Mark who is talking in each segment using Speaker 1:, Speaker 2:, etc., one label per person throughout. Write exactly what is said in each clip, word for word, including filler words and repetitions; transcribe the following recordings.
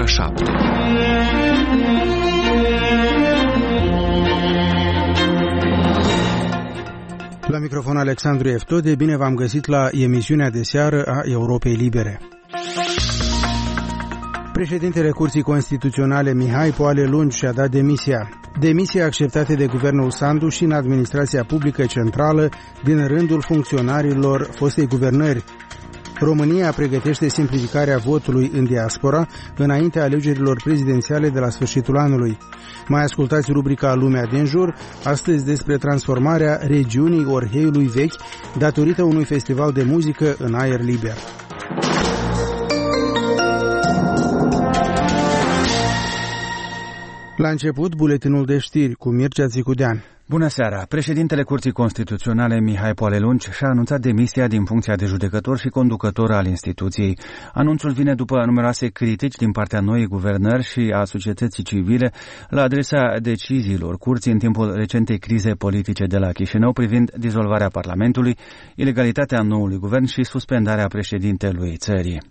Speaker 1: șapte.
Speaker 2: La microfon Alexandru Eftode, bine v-am găsit la emisiunea de seară a Europei Libere. Președintele Curții Constituționale Mihai Poale Lungi și-a dat demisia. Demisia acceptată de guvernul Sandu și în administrația publică centrală din rândul funcționarilor fostei guvernări. România pregătește simplificarea votului în diaspora înaintea alegerilor prezidențiale de la sfârșitul anului. Mai ascultați rubrica Lumea din jur, astăzi despre transformarea regiunii Orheiului Vechi datorită unui festival de muzică în aer liber. La început, buletinul de știri cu Mircea Țicudean.
Speaker 3: Bună seara! Președintele Curții Constituționale Mihai Poale Lungi și-a anunțat demisia din funcția de judecător și conducător al instituției. Anunțul vine după numeroase critici din partea noii guvernări și a societății civile la adresa deciziilor Curții în timpul recentei crize politice de la Chișinău privind dizolvarea Parlamentului, ilegalitatea noului guvern și suspendarea președintelui țării.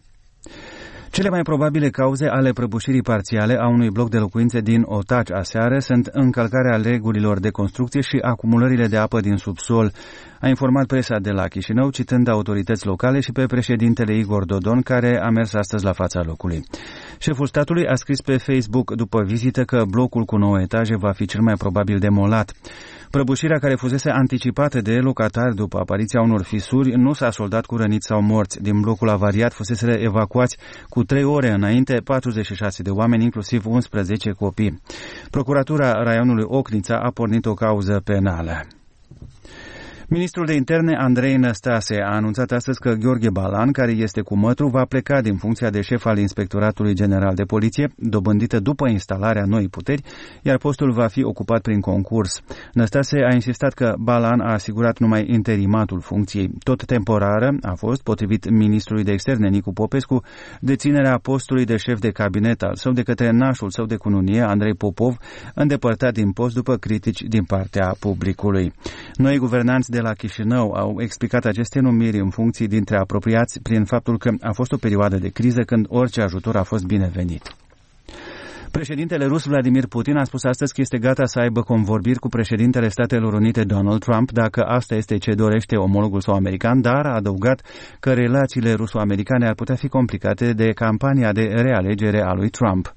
Speaker 3: Cele mai probabile cauze ale prăbușirii parțiale a unui bloc de locuințe din Otaci aseară sunt încălcarea regulilor de construcție și acumulările de apă din subsol, a informat presa de la Chișinău, citând autorități locale și pe președintele Igor Dodon, care a mers astăzi la fața locului. Șeful statului a scris pe Facebook după vizită că blocul cu nouă etaje va fi cel mai probabil demolat. Prăbușirea, care fusese anticipată de locatari după apariția unor fisuri, nu s-a soldat cu răniți sau morți. Din blocul avariat fusese evacuați cu trei ore înainte patruzeci și șase de oameni, inclusiv unsprezece copii. Procuratura raionului Ocnița a pornit o cauză penală. Ministrul de Interne Andrei Năstase a anunțat astăzi că Gheorghe Balan, care este cu mătru, va pleca din funcția de șef al Inspectoratului General de Poliție, dobândită după instalarea noii puteri, iar postul va fi ocupat prin concurs. Năstase a insistat că Balan a asigurat numai interimatul funcției. Tot temporară a fost, potrivit ministrului de Externe Nicu Popescu, deținerea postului de șef de cabinet al său de către nașul său de cununie, Andrei Popov, îndepărtat din post după critici din partea publicului. Noi guvernanți de de la Chișinău au explicat aceste numiri în funcții dintre apropiați prin faptul că a fost o perioadă de criză când orice ajutor a fost binevenit. Președintele rus Vladimir Putin a spus astăzi că este gata să aibă convorbiri cu președintele Statelor Unite Donald Trump dacă asta este ce dorește omologul său american, dar a adăugat că relațiile ruso-americane ar putea fi complicate de campania de realegere a lui Trump.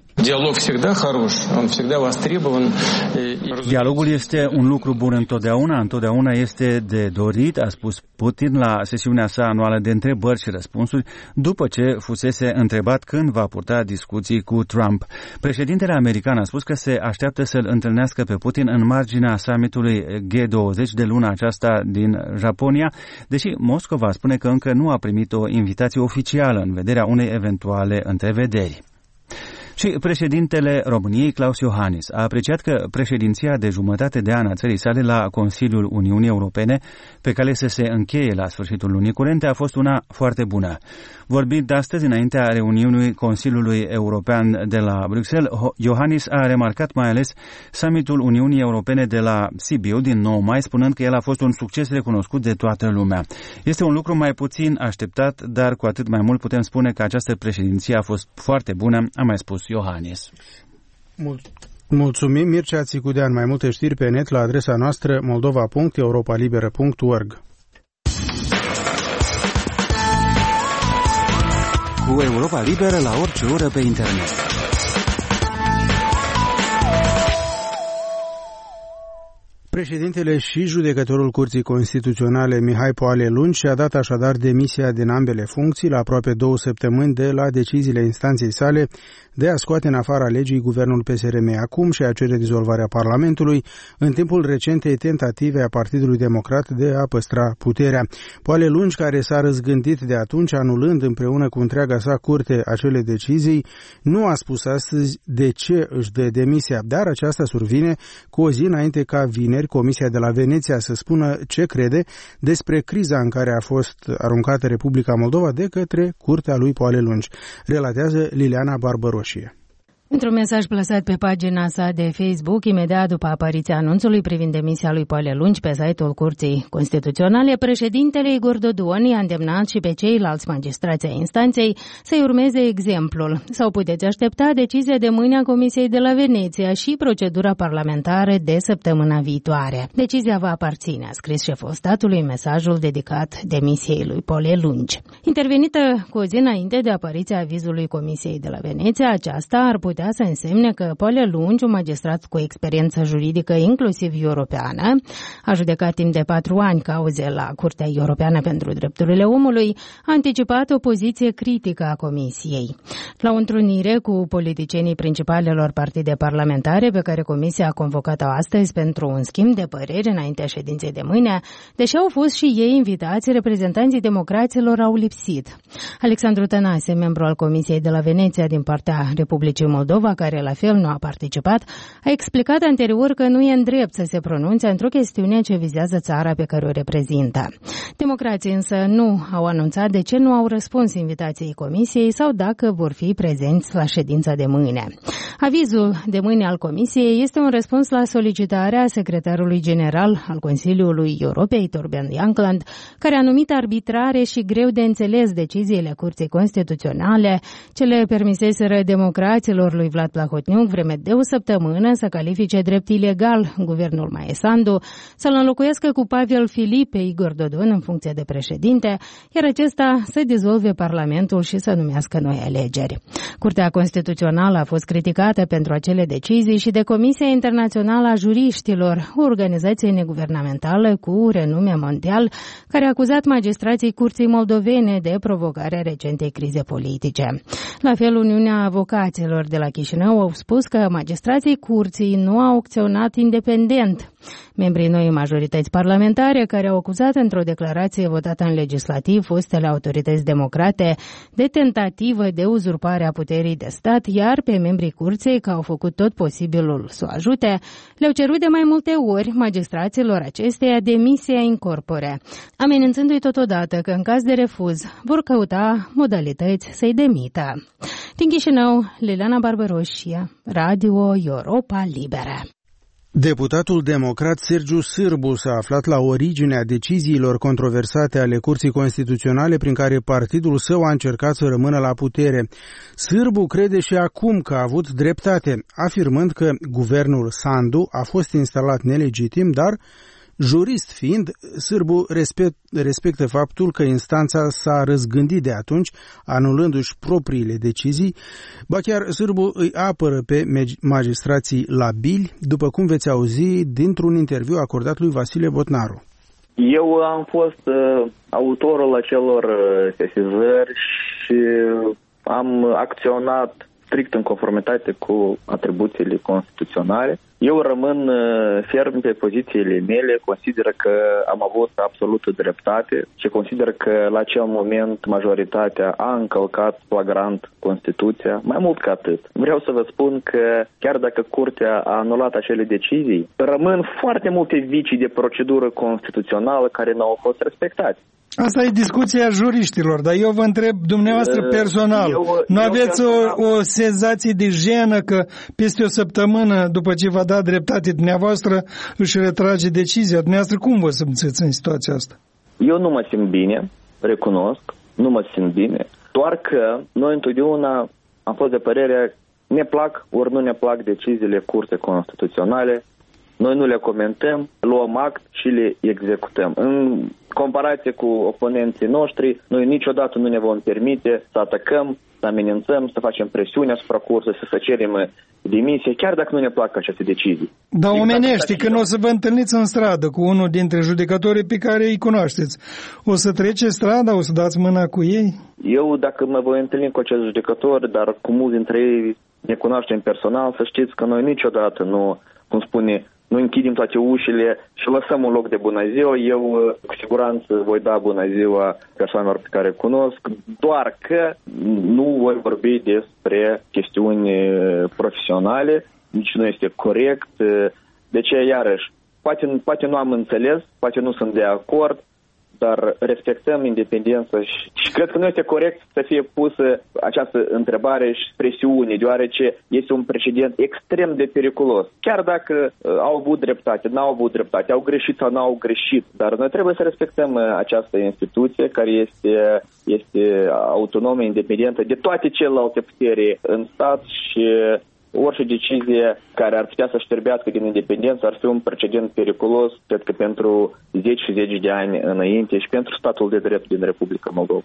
Speaker 3: Dialogul este un lucru bun întotdeauna, întotdeauna este de dorit, a spus Putin la sesiunea sa anuală de întrebări și răspunsuri, după ce fusese întrebat când va purta discuții cu Trump. Președintele american a spus că se așteaptă să-l întâlnească pe Putin în marginea summitului G douăzeci de luna aceasta din Japonia, deși Moscova spune că încă nu a primit o invitație oficială în vederea unei eventuale întrevederi. Și președintele României, Klaus Iohannis, a apreciat că președinția de jumătate de an a țării sale la Consiliul Uniunii Europene, pe care să se încheie la sfârșitul lunii curente, a fost una foarte bună. Vorbind astăzi înaintea reuniunii Consiliului European de la Bruxelles, Iohannis a remarcat mai ales summitul Uniunii Europene de la Sibiu din nouă mai, spunând că el a fost un succes recunoscut de toată lumea. Este un lucru mai puțin așteptat, dar cu atât mai mult putem spune că această președinție a fost foarte bună, a mai spus Iohannis.
Speaker 2: Mul- Mulțumim, Mircea Țicudean. Mai multe știri pe net la adresa noastră moldova punct europa liberă punct org.
Speaker 1: Cu Europa Liberă la orice oră pe internet.
Speaker 2: Președintele și judecătorul Curții Constituționale Mihai Poale Lungi și-a dat așadar demisia din ambele funcții la aproape două săptămâni de la deciziile instanței sale de a scoate în afara legii guvernul P S R M acum și a cere dizolvarea Parlamentului în timpul recentei tentative a Partidului Democrat de a păstra puterea. Poale Lungi, care s-a răzgândit de atunci, anulând împreună cu întreaga sa curte acele decizii, nu a spus astăzi de ce își dă demisia, dar aceasta survine cu o zi înainte ca vineri Comisia de la Veneția să spună ce crede despre criza în care a fost aruncată Republica Moldova de către curtea lui Poale Lungi. Relatează Liliana Barbăroșie.
Speaker 4: Într-un mesaj plasat pe pagina sa de Facebook, imediat după apariția anunțului privind demisia lui Poale Lunci pe site-ul Curții Constituționale, președintele Igor Dodon i-a îndemnat și pe ceilalți magistrați ai instanței să-i urmeze exemplul. Sau puteți aștepta decizia de mâine a Comisiei de la Veneția și procedura parlamentară de săptămâna viitoare. Decizia va aparține, a scris șeful statului în mesajul dedicat demisiei lui Poale Lunci. Intervenită cu o zi înainte de apariția avizului Comisiei de la Veneția, aceasta ar putea să însemne că Poale Lunci, un magistrat cu experiență juridică inclusiv europeană, a judecat timp de patru ani cauze la Curtea Europeană pentru Drepturile Omului, a anticipat o poziție critică a Comisiei. La o întrunire cu politicienii principalelor partide parlamentare pe care Comisia a convocat-o astăzi pentru un schimb de păreri înaintea ședinței de mâine, deși au fost și ei invitați, reprezentanții democraților au lipsit. Alexandru Tănase, membru al Comisiei de la Veneția din partea Republicii Moldova, care la fel nu a participat, a explicat anterior că nu e îndrept să se pronunțe într-o chestiune ce vizează țara pe care o reprezintă. Democrații însă nu au anunțat de ce nu au răspuns invitației Comisiei sau dacă vor fi prezenți la ședința de mâine. Avizul de mâine al Comisiei este un răspuns la solicitarea secretarului general al Consiliului Europei, Thorben Jagland, care a numit arbitrare și greu de înțeles deciziile Curții Constituționale ce le permiseseră democraților lui Vlad Plahotniuc vreme de o săptămână să califice drept ilegal guvernul Maie Sandu, să-l înlocuiască cu Pavel Filip pe Igor Dodon în funcție de președinte, iar acesta să dizolve Parlamentul și să numească noi alegeri. Curtea Constituțională a fost criticată pentru acele decizii și de Comisia Internațională a Juriștilor, o organizație neguvernamentală cu renume mondial, care a acuzat magistrații Curții Moldovene de provocarea recentei crize politice. La fel, Uniunea Avocaților de la Chișinău au spus că magistrații Curții nu au acționat independent. Membrii noii majorități parlamentare care au acuzat într-o declarație votată în legislativ fostele autorități democrate de tentativă de uzurpare a puterii de stat, iar pe membrii Curții, că au făcut tot posibilul să o ajute, le-au cerut de mai multe ori magistraților acesteia demisia in corpore, amenințându-i totodată că în caz de refuz vor căuta modalități să-i demită. Din Chișinău, Liliana Barbaroșia, Radio Europa Liberă.
Speaker 2: Deputatul democrat Sergiu Sârbu s-a aflat la originea deciziilor controversate ale Curții Constituționale prin care partidul său a încercat să rămână la putere. Sârbu crede și acum că a avut dreptate, afirmând că guvernul Sandu a fost instalat nelegitim, dar jurist fiind, Sârbu respect, respectă faptul că instanța s-a răzgândit de atunci, anulându-și propriile decizii, ba chiar Sârbu îi apără pe magistrații labili, după cum veți auzi dintr-un interviu acordat lui Vasile Botnaru.
Speaker 5: Eu am fost uh, autorul acelor uh, sesizări și am acționat strict în conformitate cu atribuțiile constituționale. Eu rămân ferm pe pozițiile mele, consider că am avut absolută dreptate și consider că la acel moment majoritatea a încălcat flagrant Constituția, mai mult ca atât. Vreau să vă spun că chiar dacă Curtea a anulat acele decizii, rămân foarte multe vicii de procedură constituțională care nu au fost respectate.
Speaker 6: Asta e discuția juriștilor, dar eu vă întreb dumneavoastră personal, eu, nu aveți eu o, o senzație de jenă că peste o săptămână după ce v-a dat dreptate dumneavoastră își retrage decizia? Dumneavoastră cum vă simțiți în situația asta?
Speaker 5: Eu nu mă simt bine, recunosc, nu mă simt bine, doar că noi întotdeauna am fost de părere ne plac ori nu ne plac deciziile Curții Constituționale. Noi nu le comentăm, luăm act și le executăm. În comparație cu oponenții noștri, noi niciodată nu ne vom permite să atacăm, să amenințăm, să facem presiune asupra Curții, să cerem demisie, chiar dacă nu ne plac aceste decizii.
Speaker 6: Dar omenește, când o să vă întâlniți în stradă cu unul dintre judecătorii pe care îi cunoașteți, o să trece strada, o să dați mâna cu ei?
Speaker 5: Eu, dacă mă voi întâlni cu acești judecători, dar cu mulți dintre ei ne cunoaștem personal, să știți că noi niciodată nu, cum spune, nu închidem toate ușile și lăsăm un loc de bună ziua. Eu cu siguranță voi da bună ziua persoanelor pe care cunosc, doar că nu voi vorbi despre chestiuni profesionale, nici nu este corect. De ce, iarăși, poate, poate nu am înțeles, poate nu sunt de acord, dar respectăm independența și, și cred că nu este corect să fie pusă această întrebare și presiune, deoarece este un precedent extrem de periculos. Chiar dacă uh, au avut dreptate, n-au avut dreptate, au greșit sau n-au greșit, dar noi trebuie să respectăm uh, această instituție care este, este autonomă, independentă de toate celelalte puteri în stat și orice decizie care ar putea să șterbească din independență ar fi un precedent periculos, cred că pentru zeci și zeci de ani înainte și pentru statul de drept din Republica Moldova.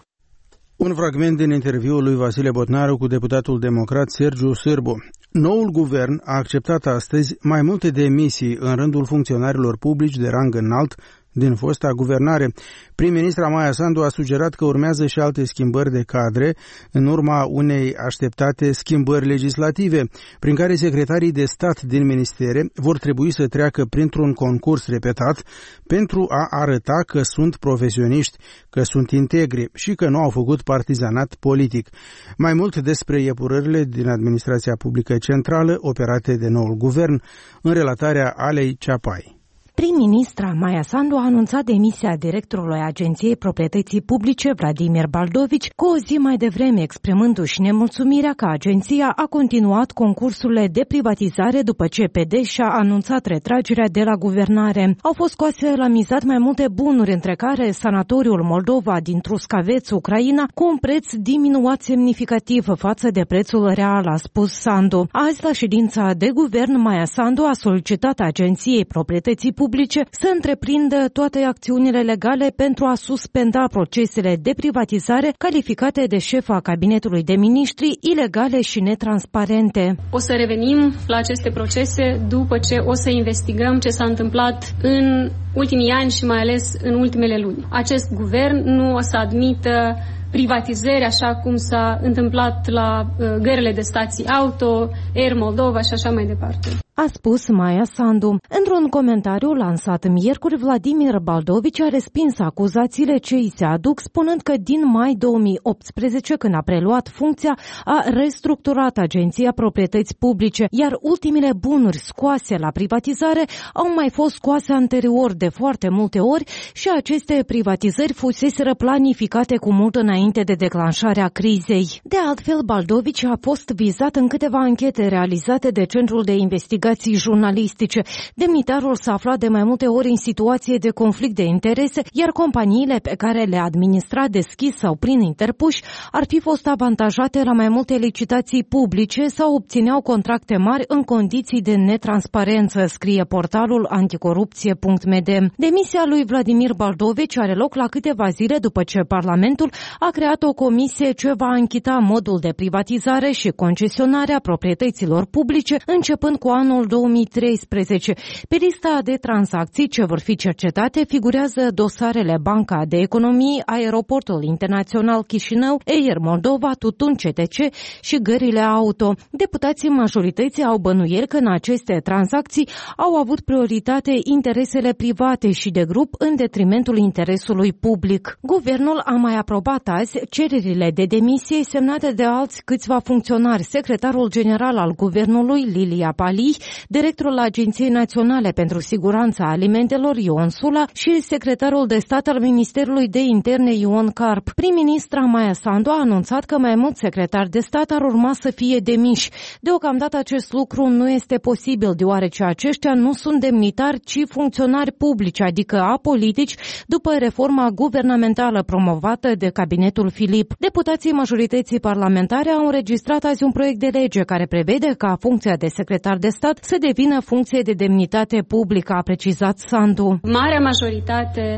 Speaker 2: Un fragment din interviul lui Vasile Botnaru cu deputatul democrat Sergiu Sârbu. Noul guvern a acceptat astăzi mai multe demisii în rândul funcționarilor publici de rang înalt din fosta guvernare. Prim-ministra Maia Sandu a sugerat că urmează și alte schimbări de cadre în urma unei așteptate schimbări legislative, prin care secretarii de stat din ministere vor trebui să treacă printr-un concurs repetat pentru a arăta că sunt profesioniști, că sunt integri și că nu au făcut partizanat politic. Mai mult despre epurările din administrația publică centrală operate de noul guvern în relatarea Alei Ceapai.
Speaker 7: Prim-ministra Maia Sandu a anunțat demisia directorului Agenției Proprietății Publice, Vladimir Baldovici, cu o zi mai devreme, exprimându-și nemulțumirea că agenția a continuat concursurile de privatizare după ce P D și-a anunțat retragerea de la guvernare. Au fost scoase la mizat mai multe bunuri, între care sanatoriul Moldova din Truskaveț, Ucraina, cu un preț diminuat semnificativ față de prețul real, a spus Sandu. Azi, la ședința de guvern, Maia Sandu a solicitat Agenției Proprietății Publice să întreprindă toate acțiunile legale pentru a suspenda procesele de privatizare calificate de șefa cabinetului de miniștri ilegale și netransparente.
Speaker 8: O să revenim la aceste procese după ce o să investigăm ce s-a întâmplat în ultimii ani și mai ales în ultimele luni. Acest guvern nu o să admită privatizări așa cum s-a întâmplat la uh, gările de stații auto, Air Moldova și așa mai departe.
Speaker 7: A spus Maia Sandu. Într-un comentariu lansat miercuri, Vladimir Baldovici a respins acuzațiile ce îi se aduc, spunând că din mai două mii optsprezece, când a preluat funcția, a restructurat Agenția Proprietăți Publice, iar ultimele bunuri scoase la privatizare au mai fost scoase anterior de foarte multe ori și aceste privatizări fuseseră planificate cu mult înainte de declanșarea crizei. De altfel, Baldovici a fost vizat în câteva anchete realizate de Centrul de Investigații jurnalistice. Demnitarul s-a aflat de mai multe ori în situație de conflict de interese, iar companiile pe care le administra deschis sau prin interpuși ar fi fost avantajate la mai multe licitații publice sau obțineau contracte mari în condiții de netransparență, scrie portalul anticorupție punct m d. Demisia lui Vladimir Baldovici are loc la câteva zile după ce Parlamentul a creat o comisie ce va ancheta modul de privatizare și concesionarea proprietăților publice începând cu anul două mii treisprezece. Pe lista de tranzacții ce vor fi cercetate figurează dosarele Banca de Economii, Aeroportul Internațional Chișinău, Air Moldova, Tutun C T C și gările auto. Deputații majorității au bănuieli că în aceste tranzacții au avut prioritate interesele private și de grup în detrimentul interesului public. Guvernul a mai aprobat azi cererile de demisie semnate de alți câțiva funcționari, secretarul general al guvernului Lilia Pali, directorul Agenției Naționale pentru Siguranța Alimentelor Ion Sula și secretarul de stat al Ministerului de Interne Ion Carp. Prim-ministra Maia Sandu a anunțat că mai mulți secretari de stat ar urma să fie demiși. Deocamdată acest lucru nu este posibil, deoarece aceștia nu sunt demnitari, ci funcționari publici, adică apolitici, după reforma guvernamentală promovată de cabinetul Filip. Deputații majorității parlamentare au înregistrat azi un proiect de lege care prevede ca funcția de secretar de stat să devină funcție de demnitate publică, a precizat Sandu.
Speaker 8: Marea majoritate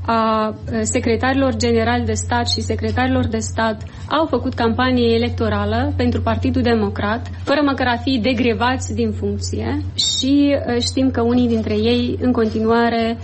Speaker 8: a secretarilor generali de stat și secretarilor de stat au făcut campanie electorală pentru Partidul Democrat, fără măcar a fi degrevați din funcție și știm că unii dintre ei în continuare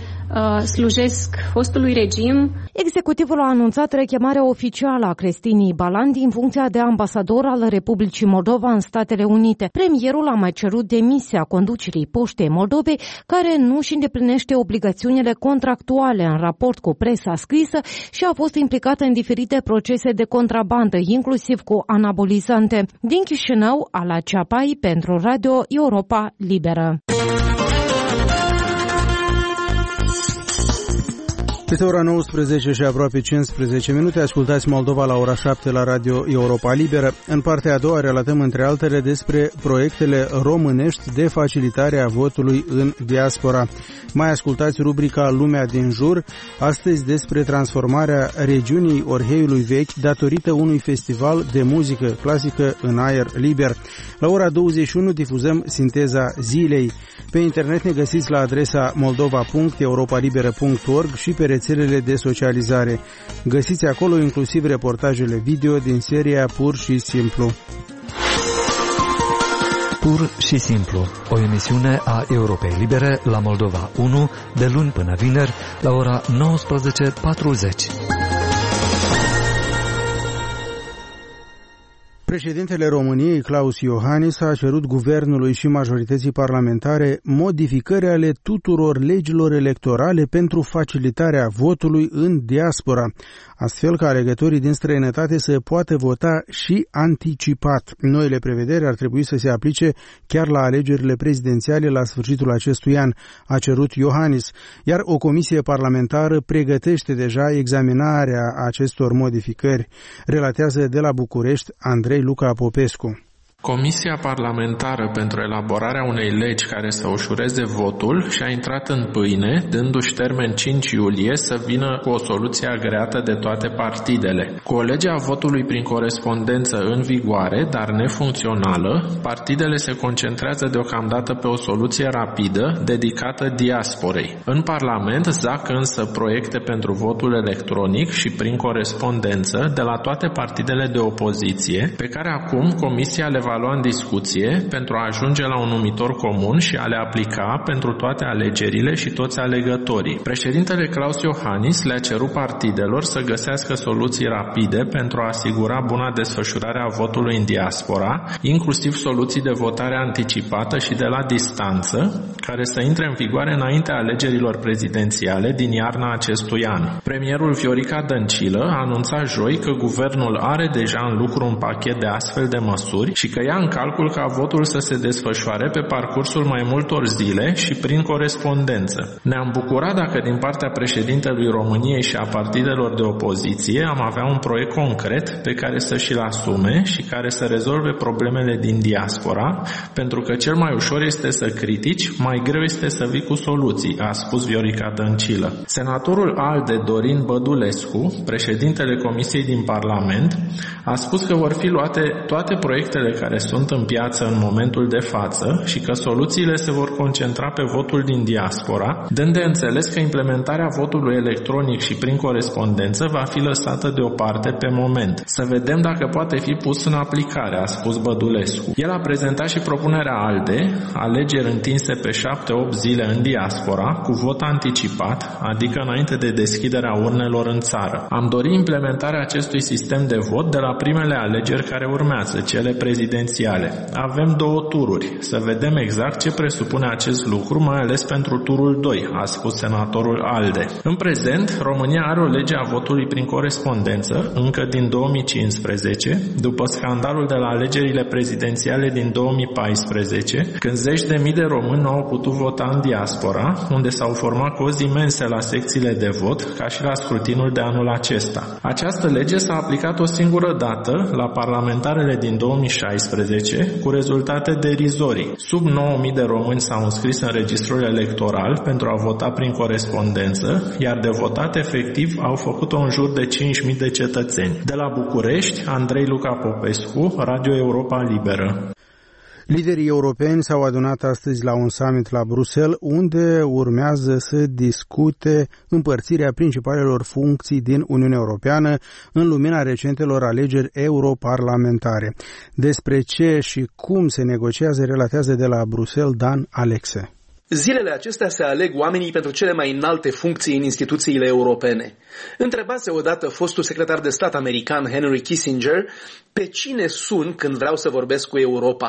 Speaker 8: slujesc fostului regim.
Speaker 7: Executivul a anunțat rechemarea oficială a Cristinii Balan din funcția de ambasador al Republicii Moldova în Statele Unite. Premierul a mai cerut demisia conducerii Poștei Moldovei, care nu își îndeplinește obligațiunile contractuale în raport cu presa scrisă și a fost implicată în diferite procese de contrabandă, inclusiv cu anabolizante. Din Chișinău, Ala Ceapai pentru Radio Europa Liberă.
Speaker 2: Este ora nouăsprezece și aproape cincisprezece minute. Ascultați Moldova la ora șapte la Radio Europa Liberă. În partea a doua relatăm între altele despre proiectele românești de facilitare a votului în diaspora. Mai ascultați rubrica Lumea din jur, astăzi despre transformarea regiunii Orheiului Vechi datorită unui festival de muzică clasică în aer liber. La ora douăzeci și unu difuzăm sinteza zilei. Pe internet ne găsiți la adresa moldova punct europa liberă punct org și pe rețelele de socializare. Găsiți acolo inclusiv reportajele video din seria Pur și Simplu.
Speaker 9: Pur și Simplu, o emisiune a Europei Libere la Moldova unu, de luni până vineri, la ora nouăsprezece patruzeci.
Speaker 2: Președintele României, Klaus Iohannis, a cerut guvernului și majorității parlamentare modificări ale tuturor legilor electorale pentru facilitarea votului în diaspora, astfel ca alegătorii din străinătate să poată vota și anticipat. Noile prevederi ar trebui să se aplice chiar la alegerile prezidențiale la sfârșitul acestui an, a cerut Iohannis, iar o comisie parlamentară pregătește deja examinarea acestor modificări, relatează de la București Andrei Luca Popescu.
Speaker 10: Comisia parlamentară pentru elaborarea unei legi care să ușureze votul și-a intrat în pâine, dându-și termen cinci iulie să vină cu o soluție agreată de toate partidele. Cu o lege a votului prin corespondență în vigoare, dar nefuncțională, partidele se concentrează deocamdată pe o soluție rapidă, dedicată diasporei. În Parlament zac însă proiecte pentru votul electronic și prin corespondență de la toate partidele de opoziție, pe care acum Comisia le va lua în discuție pentru a ajunge la un numitor comun și a le aplica pentru toate alegerile și toți alegătorii. Președintele Klaus Iohannis le-a cerut partidelor să găsească soluții rapide pentru a asigura buna desfășurare a votului în diaspora, inclusiv soluții de votare anticipată și de la distanță, care să intre în vigoare înaintea alegerilor prezidențiale din iarna acestui an. Premierul Viorica Dăncilă a anunțat joi că guvernul are deja în lucru un pachet de astfel de măsuri și că ia în calcul ca votul să se desfășoare pe parcursul mai multor zile și prin corespondență. Ne-am bucurat dacă din partea președintelui României și a partidelor de opoziție am avea un proiect concret pe care să și-l asume și care să rezolve problemele din diaspora, pentru că cel mai ușor este să critici, mai greu este să vii cu soluții, a spus Viorica Dăncilă. Senatorul ALDE Dorin Bădulescu, președintele Comisiei din Parlament, a spus că vor fi luate toate proiectele care sunt în piață în momentul de față și că soluțiile se vor concentra pe votul din diaspora, dând de înțeles că implementarea votului electronic și prin corespondență va fi lăsată deoparte pe moment. Să vedem dacă poate fi pus în aplicare, a spus Bădulescu. El a prezentat și propunerea ALDE, alegeri întinse pe șapte opt zile în diaspora, cu vot anticipat, adică înainte de deschiderea urnelor în țară. Am dorit implementarea acestui sistem de vot de la primele alegeri care urmează, cele prezidențiale. Avem două tururi. Să vedem exact ce presupune acest lucru, mai ales pentru turul doi, a spus senatorul ALDE. În prezent, România are o lege a votului prin corespondență, încă din două mii cincisprezece, după scandalul de la alegerile prezidențiale din două mii paisprezece, când zeci de mii de români nu au putut vota în diaspora, unde s-au format cozi imense la secțiile de vot, ca și la scrutinul de anul acesta. Această lege s-a aplicat o singură dată la parlamentarele din două mii șaisprezece, cu rezultate derizorii. Sub nouă mii de români s-au înscris în registrul electoral pentru a vota prin corespondență, iar de votat efectiv au făcut-o în jur de cinci mii de cetățeni. De la București, Andrei Luca Popescu, Radio Europa Liberă.
Speaker 2: Liderii europeni s-au adunat astăzi la un summit la Bruxelles, unde urmează să discute împărțirea principalelor funcții din Uniunea Europeană în lumina recentelor alegeri europarlamentare. Despre ce și cum se negociază relatează de la Bruxelles Dan Alexe.
Speaker 11: Zilele acestea se aleg oamenii pentru cele mai înalte funcții în instituțiile europene. Întrebase odată fostul secretar de stat american Henry Kissinger pe cine sun când vreau să vorbesc cu Europa.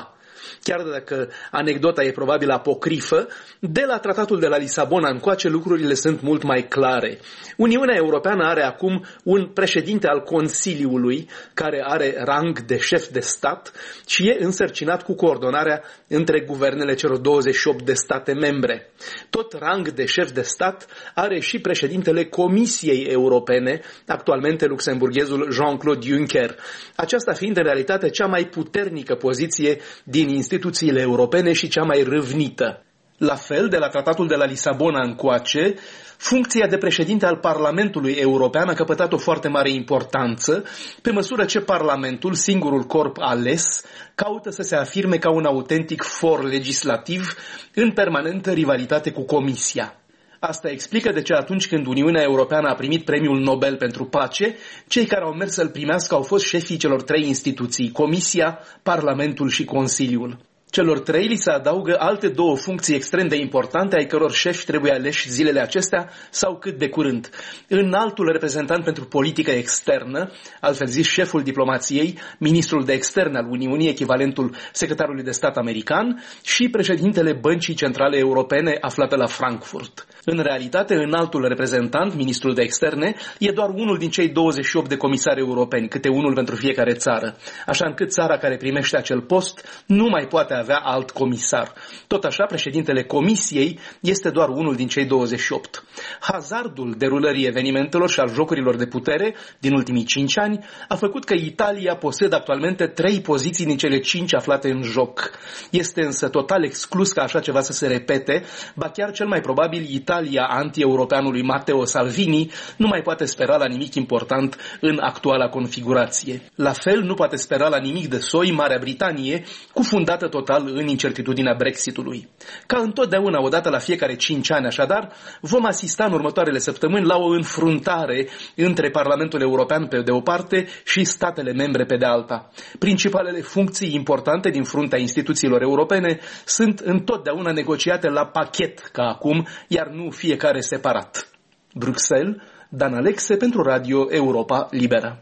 Speaker 11: chiar dacă anecdota e probabil apocrifă, de la tratatul de la Lisabona încoace lucrurile sunt mult mai clare. Uniunea Europeană are acum un președinte al Consiliului care are rang de șef de stat și e însărcinat cu coordonarea între guvernele celor douăzeci și opt de state membre. Tot rang de șef de stat are și președintele Comisiei Europene, actualmente luxemburghezul Jean-Claude Juncker, aceasta fiind în realitate cea mai puternică poziție din instituțiile europene și cea mai râvnită. La fel, de la tratatul de la Lisabona încoace, funcția de președinte al Parlamentului European a căpătat o foarte mare importanță, pe măsură ce Parlamentul, singurul corp ales, caută să se afirme ca un autentic for legislativ în permanentă rivalitate cu Comisia. Asta explică de ce atunci când Uniunea Europeană a primit Premiul Nobel pentru Pace, cei care au mers să-l primească au fost șefii celor trei instituții, Comisia, Parlamentul și Consiliul. Celor trei li se adaugă alte două funcții extrem de importante, ai căror șefi trebuie aleși zilele acestea sau cât de curând. Înaltul reprezentant pentru politică externă, altfel zis șeful diplomației, ministrul de externe al Uniunii, echivalentul secretarului de stat american, și președintele Băncii Centrale Europene aflată la Frankfurt. În realitate, înaltul reprezentant, ministrul de externe, e doar unul din cei douăzeci și opt de comisari europeni, câte unul pentru fiecare țară, așa încât țara care primește acel post nu mai poate avea alt comisar. Tot așa, președintele Comisiei este doar unul din cei douăzeci și opt. Hazardul derulării evenimentelor și al jocurilor de putere din ultimii cinci ani a făcut că Italia posedă actualmente trei poziții din cele cinci aflate în joc. Este însă total exclus ca așa ceva să se repete, ba chiar cel mai probabil Italia anti-europeanului Matteo Salvini nu mai poate spera la nimic important în actuala configurație. La fel nu poate spera la nimic de soi Marea Britanie, cufundată total în incertitudinea Brexitului. Ca întotdeauna, odată la fiecare cinci ani așadar, vom asista în următoarele săptămâni la o înfruntare între Parlamentul European pe de o parte și statele membre pe de alta. Principalele funcții importante din fruntea instituțiilor europene sunt întotdeauna negociate la pachet, ca acum, iar nu fiecare separat. Bruxelles, Dan Alexe pentru Radio Europa Liberă.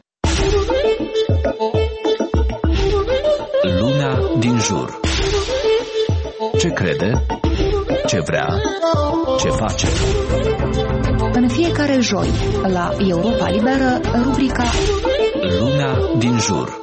Speaker 12: Lumea din jur. Ce crede? Ce vrea? Ce face?
Speaker 13: În fiecare joi, la Europa Liberă, rubrica
Speaker 12: Lumea din jur.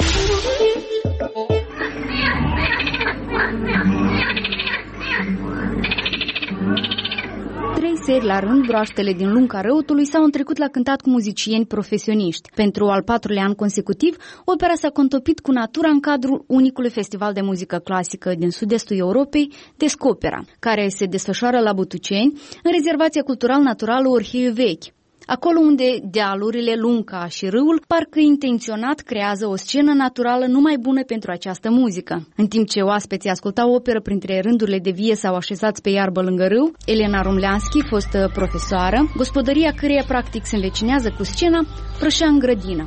Speaker 13: Trei seri la rând, broaștele din Lunca Răutului s-au întrecut la cântat cu muzicieni profesioniști. Pentru al patrulea an consecutiv, opera s-a contopit cu natura în cadrul unicului festival de muzică clasică din sud-estul Europei, Descopera, care se desfășoară la Butuceni, în rezervația cultural-naturală Orheiu Vechi. Acolo unde dealurile, Lunca și râul parcă intenționat creează o scenă naturală numai bună pentru această muzică. În timp ce oaspeții ascultau operă printre rândurile de vie sau așezați pe iarbă lângă râu, Elena Rumleanski, fostă profesoară, gospodăria căreia practic se învecinează cu scena, prășea în grădină.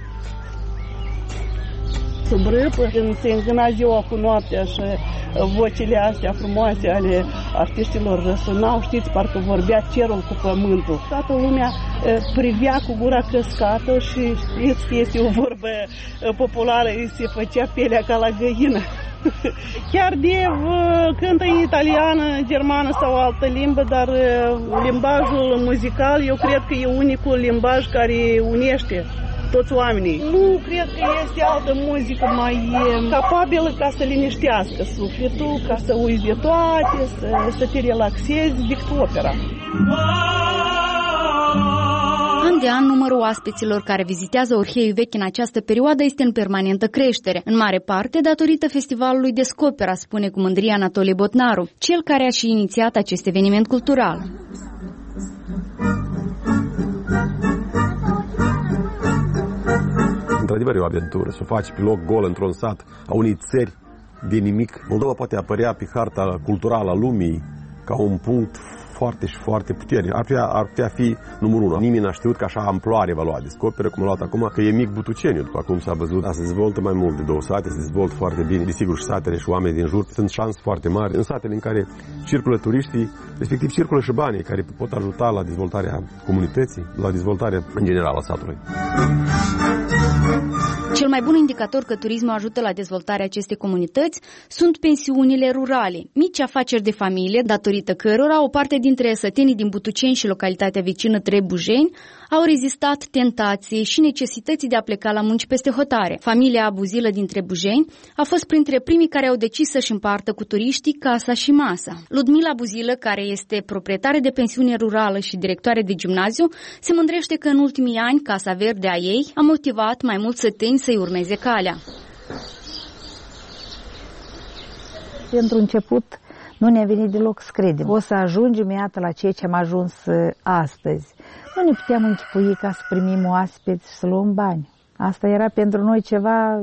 Speaker 14: Sub râpă, când se îngâna ziua cu noaptea și vocile astea frumoase ale artiștilor răsunau, știți, parcă vorbea cerul cu pământul. Toată lumea privea cu gura căscată și știți că este o vorbă populară, se făcea pielea ca la găină. Chiar de cântă în italiană, germană sau altă limbă, dar limbajul muzical eu cred că e unicul limbaj care unește toți oamenii. Nu cred că este altă muzică mai capabilă ca să liniștească sufletul, ca să uiți de toate, să, să te relaxezi decât opera.
Speaker 13: An de an, numărul oaspeților care vizitează Orheiu Vechi în această perioadă este în permanentă creștere, în mare parte datorită festivalului Descopera, spune cu mândrie Anatolie Botnaru, cel care a și inițiat acest eveniment cultural.
Speaker 15: Într-adevăr e o aventură, să o faci pe loc gol într-un sat a unei țări de nimic. Moldova poate apărea pe harta culturală a lumii ca un punct foarte și foarte puternic. Ar putea, ar putea fi numărul unu. Nimeni n-a știut că așa amploare va lua Descoperă, cum a luat acum, că e mic Butuceniu, după cum s-a văzut. Dar se dezvoltă mai mult de două sate, se dezvoltă foarte bine. Desigur, și satele și oamenii din jur sunt șanse foarte mari. În satele în care circulă turiștii, respectiv circulă și banii care pot ajuta la dezvoltarea comunității, la dezvoltarea în general a satului.
Speaker 13: Cel mai bun indicator că turismul ajută la dezvoltarea acestei comunități sunt pensiunile rurale, mici afaceri de familie, datorită cărora o parte dintre sătenii din Butuceni și localitatea vecină Trebujeni au rezistat tentației și necesității de a pleca la munci peste hotare. Familia Abuzilă din Trebujeni a fost printre primii care au decis să-și împartă cu turiștii casa și masa. Ludmila Abuzilă, care este proprietară de pensiune rurală și directoare de gimnaziu, se mândrește că în ultimii ani Casa Verde a ei a motivat mai mulți săteni să-i urmeze calea.
Speaker 16: Pentru început nu ne-a venit deloc să credem. O să ajungem, iată, la ceea ce am ajuns astăzi. Nu ne puteam închipui ca să primim oaspeți și să luăm bani. Asta era pentru noi ceva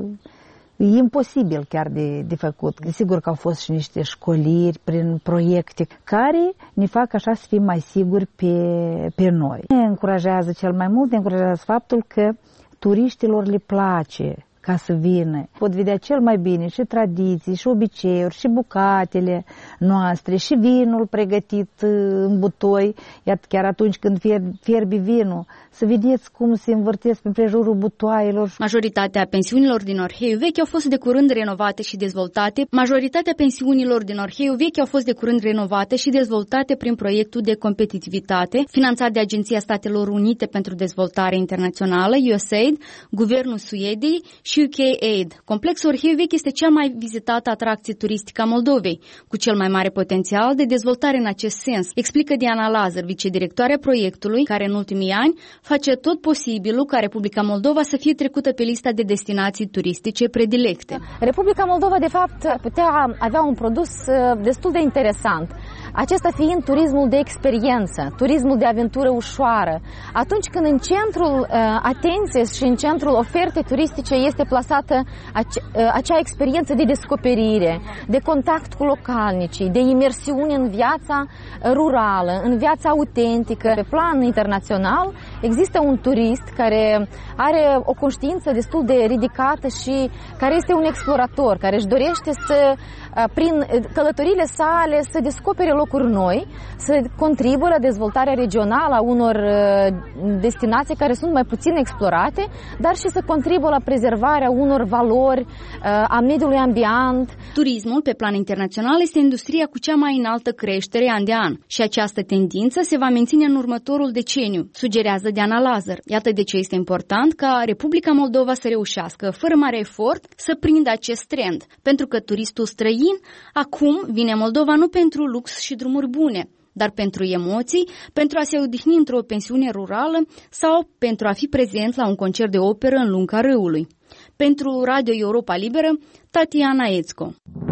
Speaker 16: imposibil chiar de, de făcut. Sigur că au fost și niște școliri prin proiecte care ne fac așa să fim mai siguri pe, pe noi. Ne încurajează cel mai mult, ne încurajează faptul că turiștilor le place ca să vină. Pot vedea cel mai bine și tradiții, și obiceiuri, și bucatele noastre, și vinul pregătit în butoi. Iată, chiar atunci când fierbi vinul, să vedeți cum se învârtesc pe prejurul butoaielor.
Speaker 13: Majoritatea pensiunilor din Orheiul Vechi au fost de curând renovate și dezvoltate. Majoritatea pensiunilor din Orheiul Vechi au fost de curând renovate și dezvoltate prin proiectul de competitivitate, finanțat de Agenția Statelor Unite pentru Dezvoltare Internațională, U S A I D, Guvernul Suediei și U K Aid. Complexul Orheiul Vechi este cea mai vizitată atracție turistică a Moldovei, cu cel mai mare potențial de dezvoltare în acest sens, explică Diana Lazar, vicedirectoarea proiectului, care în ultimii ani face tot posibilul ca Republica Moldova să fie trecută pe lista de destinații turistice predilecte.
Speaker 17: Republica Moldova, de fapt, putea avea un produs destul de interesant. Acesta fiind turismul de experiență, turismul de aventură ușoară. Atunci când în centrul uh, atenției și în centrul ofertei turistice este plasată ace- uh, acea experiență de descoperire, de contact cu localnicii, de imersiune în viața rurală, în viața autentică. Pe plan internațional există un turist care are o conștiință destul de ridicată și care este un explorator, care își dorește să, uh, prin călătoriile sale, să descopere locuri noi, să contribuie la dezvoltarea regională a unor destinații care sunt mai puțin explorate, dar și să contribuie la prezervarea unor valori a mediului ambient.
Speaker 13: Turismul pe plan internațional este industria cu cea mai înaltă creștere an de an și această tendință se va menține în următorul deceniu, sugerează Diana Lazar. Iată de ce este important ca Republica Moldova să reușească, fără mare efort, să prindă acest trend, pentru că turistul străin acum vine în Moldova nu pentru lux și drumuri bune, dar pentru emoții, pentru a se odihni într-o pensiune rurală sau pentru a fi prezent la un concert de operă în lunga râului. Pentru Radio Europa Liberă, Tatiana Ețco.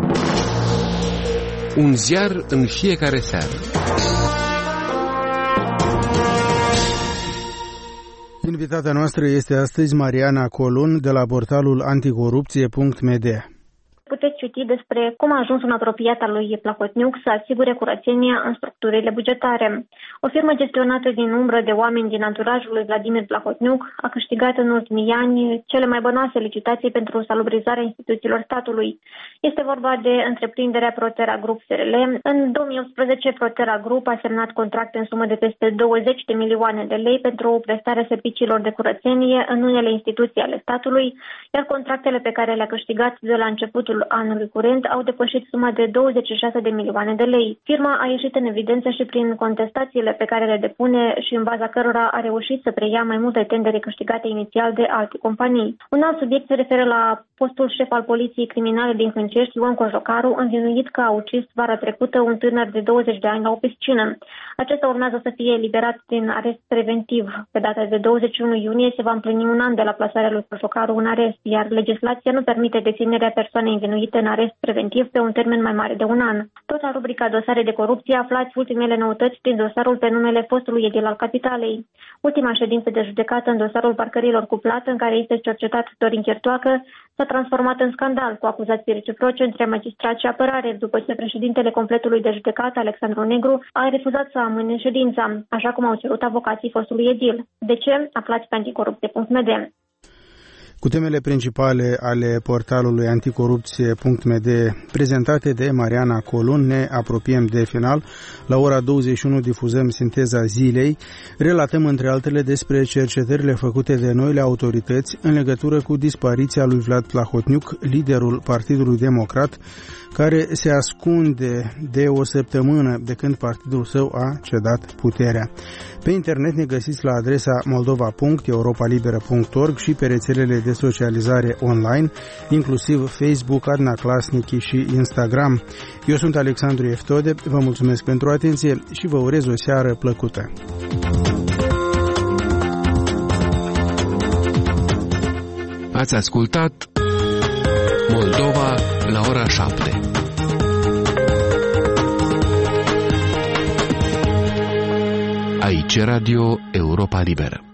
Speaker 18: Un ziar în fiecare seară.
Speaker 2: Invitata noastră este astăzi Mariana Colun de la portalul anticorupție punct m d.
Speaker 19: Puteți citi despre cum a ajuns un apropiat al lui Plahotniuc să asigure curățenia în structurile bugetare. O firmă gestionată din umbră de oameni din anturajul lui Vladimir Plahotniuc a câștigat în ultimii ani cele mai bănoase licitații pentru salubrizarea instituțiilor statului. Este vorba de întreprinderea Protera Group S R L. În două mii optsprezece, Protera Group a semnat contracte în sumă de peste douăzeci de milioane de lei pentru prestarea serviciilor de curățenie în unele instituții ale statului, iar contractele pe care le-a câștigat de la începutul anului curent au depășit suma de douăzeci și șase de milioane de lei. Firma a ieșit în evidență și prin contestațiile pe care le depune și în baza cărora a reușit să preia mai multe tendere câștigate inițial de alte companii. Un alt subiect se referă la fostul șef al poliției criminale din Hâncești, Ion Cojocaru, învinuit că a ucis vara trecută un tânăr de douăzeci de ani la o piscină. Acesta urmează să fie eliberat din arest preventiv. Pe data de douăzeci și unu iunie se va împlini un an de la plasarea lui Cojocaru în arest, iar legislația nu permite deținerea persoanei învinuite în arest preventiv pe un termen mai mare de un an. Tot la rubrica dosare de corupție aflați ultimele noutăți din dosarul pe numele fostului edil al Capitalei. Ultima ședință de judecată în dosarul parcărilor cu plată, în care este cercetat Dorin Chertoacă, s-a transformat în scandal cu acuzații reciproce între magistrat și apărare, după ce președintele completului de judecată, Alexandru Negru, a refuzat să amâne ședința, așa cum au cerut avocații fostului edil. De ce? Aflați pe anticorupție punct m d.
Speaker 2: cu temele principale ale portalului anticorupție punct m d prezentate de Mariana Colun. Ne apropiem de final. La ora douăzeci și unu difuzăm sinteza zilei. Relatăm între altele despre cercetările făcute de noile autorități în legătură cu dispariția lui Vlad Plahotniuc, liderul Partidului Democrat, care se ascunde de o săptămână de când partidul său a cedat puterea. Pe internet ne găsiți la adresa moldova punct europa liberă punct org și pe rețelele de socializare online, inclusiv Facebook, Adna Clasnici și Instagram. Eu sunt Alexandru Eftode, vă mulțumesc pentru atenție și vă urez o seară plăcută.
Speaker 18: Ați ascultat Moldova la ora șapte. Aici Radio Europa Liberă.